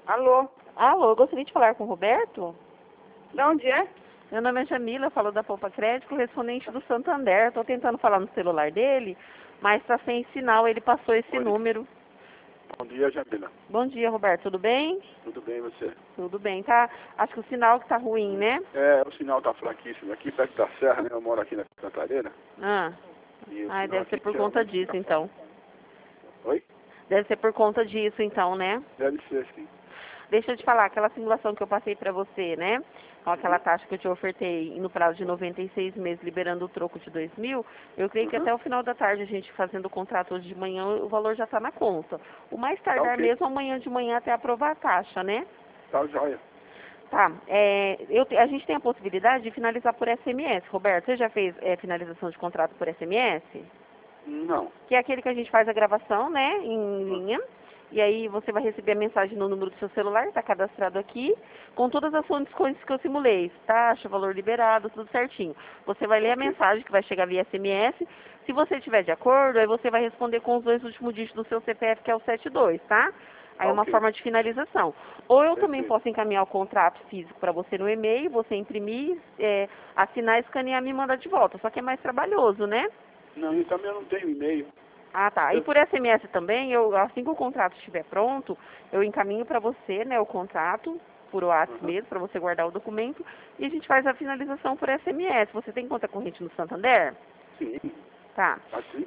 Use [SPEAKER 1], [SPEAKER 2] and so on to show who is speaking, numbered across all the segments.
[SPEAKER 1] Alô?
[SPEAKER 2] Alô, eu gostaria de falar com o Roberto.
[SPEAKER 1] De onde é?
[SPEAKER 2] Meu nome é Jamila, falo da Poupa Crédito, correspondente do Santander. Estou tentando falar no celular dele, mas está sem sinal, ele passou esse
[SPEAKER 3] Oi.
[SPEAKER 2] número.
[SPEAKER 3] Bom dia, Jamila.
[SPEAKER 2] Bom dia, Roberto, tudo bem?
[SPEAKER 3] Tudo bem, você?
[SPEAKER 2] Tudo bem, tá? Acho que o sinal que tá ruim, né?
[SPEAKER 3] O sinal tá fraquíssimo. Aqui perto da serra, né? Eu moro aqui na Cantareira.
[SPEAKER 2] Ah,
[SPEAKER 3] E o
[SPEAKER 2] ai,
[SPEAKER 3] sinal
[SPEAKER 2] deve ser
[SPEAKER 3] aqui
[SPEAKER 2] por conta
[SPEAKER 3] geralmente
[SPEAKER 2] disso,
[SPEAKER 3] fica
[SPEAKER 2] então.
[SPEAKER 3] fraco. Oi?
[SPEAKER 2] Deve ser por conta disso, então, né?
[SPEAKER 3] Deve ser, sim.
[SPEAKER 2] Deixa eu te falar, aquela simulação que eu passei pra você, né? Com aquela taxa que eu te ofertei no prazo de 96 meses, liberando o troco de 2.000, eu creio que
[SPEAKER 3] Uhum.
[SPEAKER 2] até o final da tarde, a gente fazendo o contrato hoje de manhã, o valor já tá na conta. O mais
[SPEAKER 3] Tá
[SPEAKER 2] tardar
[SPEAKER 3] ok.
[SPEAKER 2] mesmo amanhã de manhã até aprovar a taxa, né?
[SPEAKER 3] Tá joia.
[SPEAKER 2] Tá, a gente tem a possibilidade de finalizar por SMS. Roberto, você já fez finalização de contrato por SMS?
[SPEAKER 3] Não.
[SPEAKER 2] Que é aquele que a gente faz a gravação, né, em
[SPEAKER 3] Hum.
[SPEAKER 2] linha. E aí você vai receber a mensagem no número do seu celular, está cadastrado aqui, com todas as condições que eu simulei, taxa, valor liberado, tudo certinho. Você vai ler a
[SPEAKER 3] Ok.
[SPEAKER 2] mensagem que vai chegar via SMS. Se você estiver de acordo, aí você vai responder com os 2 últimos dígitos do seu CPF, que é o 72, tá? Aí
[SPEAKER 3] Tá
[SPEAKER 2] é uma
[SPEAKER 3] ok.
[SPEAKER 2] forma de finalização. Ou eu também
[SPEAKER 3] Perfeito.
[SPEAKER 2] posso encaminhar o contrato físico para você no e-mail, você imprimir, assinar, escanear e me mandar de volta. Só que é mais trabalhoso, né?
[SPEAKER 3] Não, e também eu não tenho e-mail.
[SPEAKER 2] Ah, tá. E
[SPEAKER 3] Eu-
[SPEAKER 2] por SMS também, assim que o contrato estiver pronto, eu encaminho para você, né, o contrato, por WhatsApp
[SPEAKER 3] Uhum.
[SPEAKER 2] mesmo, para você guardar o documento, e a gente faz a finalização por SMS. Você tem conta corrente no Santander?
[SPEAKER 3] Sim.
[SPEAKER 2] Tá.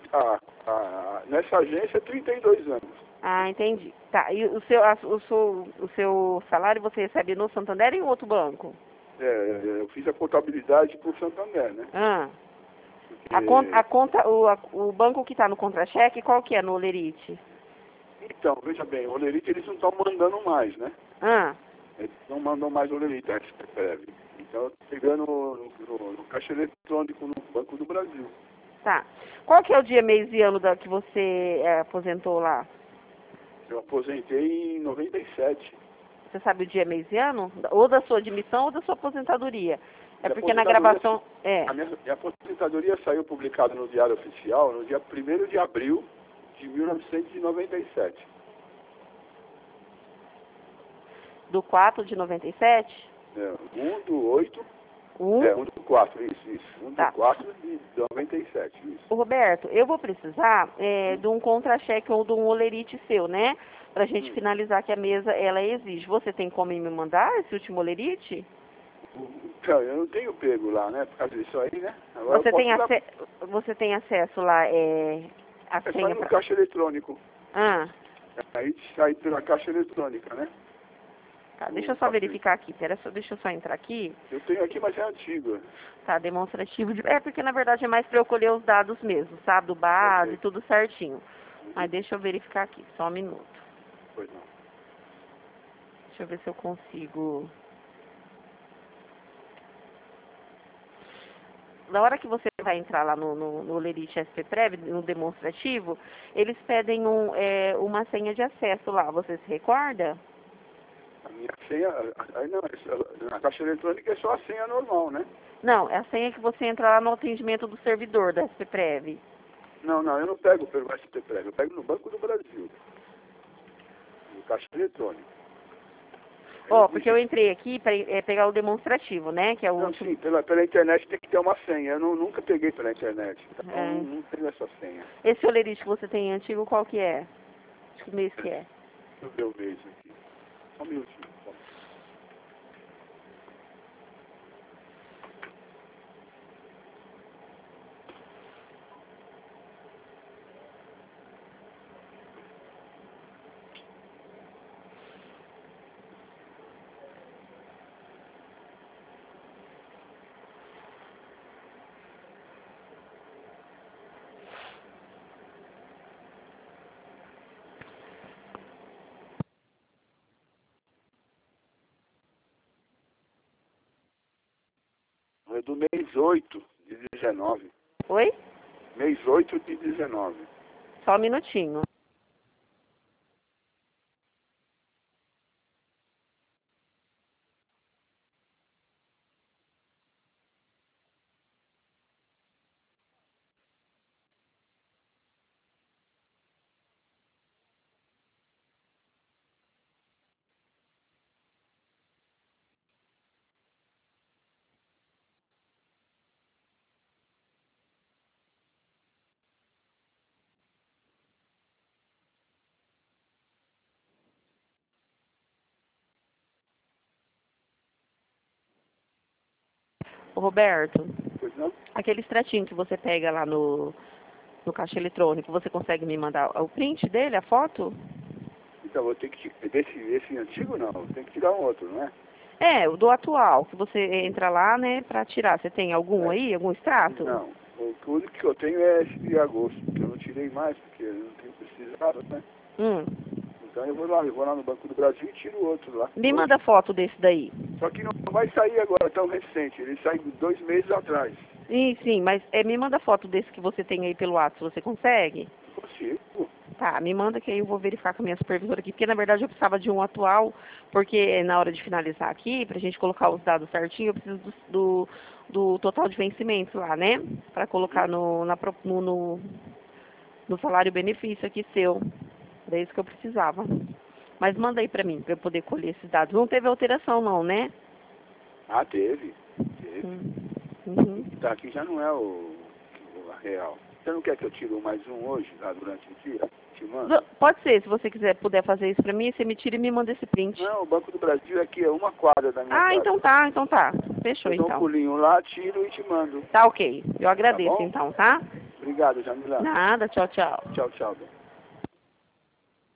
[SPEAKER 3] Nessa agência, 32 anos.
[SPEAKER 2] Ah, entendi. Tá. E o seu salário você recebe no Santander e em outro banco?
[SPEAKER 3] Eu fiz a contabilidade por Santander, né?
[SPEAKER 2] Ah.
[SPEAKER 3] Porque...
[SPEAKER 2] O banco que está no contra-cheque, qual que é no Olerite?
[SPEAKER 3] Então, veja bem, o Olerite eles não estão mandando mais, né?
[SPEAKER 2] Ah.
[SPEAKER 3] Eles não mandam mais Olerite, a SPPREV. Então, eu tô pegando no caixa eletrônico no Banco do Brasil.
[SPEAKER 2] Tá. Qual que é o dia, mês e ano que você aposentou lá?
[SPEAKER 3] Eu aposentei em 97.
[SPEAKER 2] Você sabe o dia, mês e ano? Ou da sua admissão ou da sua aposentadoria. É
[SPEAKER 3] Minha
[SPEAKER 2] porque na
[SPEAKER 3] aposentadoria,
[SPEAKER 2] gravação...
[SPEAKER 3] minha aposentadoria saiu publicada no Diário Oficial no dia 1º de abril de 1997.
[SPEAKER 2] Do 4 de 97?
[SPEAKER 3] 1 do 8,
[SPEAKER 2] 1?
[SPEAKER 3] 1 do 4, isso. 1 do
[SPEAKER 2] Tá.
[SPEAKER 3] 4 de 97, isso.
[SPEAKER 2] Ô, Roberto, eu vou precisar de um contra-cheque ou de um olerite seu, né? Pra gente
[SPEAKER 3] Hum.
[SPEAKER 2] finalizar que a mesa, ela exige. Você tem como me mandar esse último olerite?
[SPEAKER 3] Então, eu não tenho pego lá, né? Por causa disso aí, né? Agora
[SPEAKER 2] Você
[SPEAKER 3] eu posso dar...
[SPEAKER 2] você tem acesso lá, a
[SPEAKER 3] É só
[SPEAKER 2] senha
[SPEAKER 3] no
[SPEAKER 2] pra...
[SPEAKER 3] caixa eletrônico.
[SPEAKER 2] Ah,
[SPEAKER 3] Aí sai pela caixa eletrônica, né?
[SPEAKER 2] tá. Deixa eu só verificar aqui. Deixa eu só entrar aqui.
[SPEAKER 3] Eu tenho aqui, mas é antigo.
[SPEAKER 2] Tá, demonstrativo de... É porque na verdade é mais para eu colher os dados mesmo, sabe? Do base,
[SPEAKER 3] Ok.
[SPEAKER 2] tudo certinho. Mas deixa eu verificar aqui, só um minuto.
[SPEAKER 3] Pois não.
[SPEAKER 2] Deixa eu ver se eu consigo... Na hora que você vai entrar lá no Olerite SP-Prev, no demonstrativo, eles pedem uma senha de acesso lá. Você se recorda?
[SPEAKER 3] A minha senha... Aí não, na caixa eletrônica é só a senha normal, né?
[SPEAKER 2] Não, é a senha que você entra lá no atendimento do servidor da SP-Prev.
[SPEAKER 3] Não, eu não pego pelo SPPREV, eu pego no Banco do Brasil. No caixa eletrônico.
[SPEAKER 2] Ó, porque eu entrei aqui para pegar o demonstrativo, né? Que é o
[SPEAKER 3] Não,
[SPEAKER 2] último...
[SPEAKER 3] sim, pela internet tem que ter uma senha. Eu nunca peguei pela internet. Então
[SPEAKER 2] É.
[SPEAKER 3] não tenho essa senha.
[SPEAKER 2] Esse Olerite que você tem antigo, qual que é? Que mês que é?
[SPEAKER 3] Deixa eu ver o mês aqui. Só um minutinho. Só. É do mês 8 de 19.
[SPEAKER 2] Oi?
[SPEAKER 3] Mês 8 de 19.
[SPEAKER 2] Só um minutinho. Ô, Roberto,
[SPEAKER 3] Pois não?
[SPEAKER 2] aquele extratinho que você pega lá no caixa eletrônico, você consegue me mandar o print dele, a foto?
[SPEAKER 3] Então, vou ter que esse antigo não, tem que tirar um outro, não é?
[SPEAKER 2] É, o do atual, que você entra lá, né, pra tirar. Você tem algum
[SPEAKER 3] É.
[SPEAKER 2] aí, algum extrato?
[SPEAKER 3] Não, o único que eu tenho é esse de agosto, que eu não tirei mais, porque eu não tenho precisado, né?
[SPEAKER 2] Hum.
[SPEAKER 3] Então eu vou lá no Banco do Brasil e tiro o outro lá.
[SPEAKER 2] Me manda foto desse daí.
[SPEAKER 3] Só que não vai sair agora, tão recente, ele sai 2 meses atrás.
[SPEAKER 2] Sim, mas me manda foto desse que você tem aí pelo WhatsApp, você consegue?
[SPEAKER 3] Consigo.
[SPEAKER 2] Tá, me manda que aí eu vou verificar com a minha supervisora aqui, porque na verdade eu precisava de um atual, porque na hora de finalizar aqui, pra gente colocar os dados certinho, eu preciso do total de vencimentos lá, né? Pra colocar no salário benefício aqui seu. Era isso que eu precisava. Mas manda aí pra mim, pra eu poder colher esses dados. Não teve alteração não, né?
[SPEAKER 3] Ah, teve.
[SPEAKER 2] Uhum.
[SPEAKER 3] Tá, aqui já não é o real. Você não quer que eu tire mais um hoje, lá durante o dia? Te mando?
[SPEAKER 2] Pode ser, se você puder fazer isso pra mim, você me tira e me manda esse print.
[SPEAKER 3] Não, o Banco do Brasil aqui é uma quadra da minha casa.
[SPEAKER 2] Então tá. Fechou,
[SPEAKER 3] Eu dou um
[SPEAKER 2] então.
[SPEAKER 3] pulinho lá, tiro e te mando.
[SPEAKER 2] Tá ok. Eu agradeço,
[SPEAKER 3] bom?
[SPEAKER 2] então, tá?
[SPEAKER 3] Obrigado, Jamila.
[SPEAKER 2] Nada, tchau, tchau.
[SPEAKER 3] Tchau, tchau.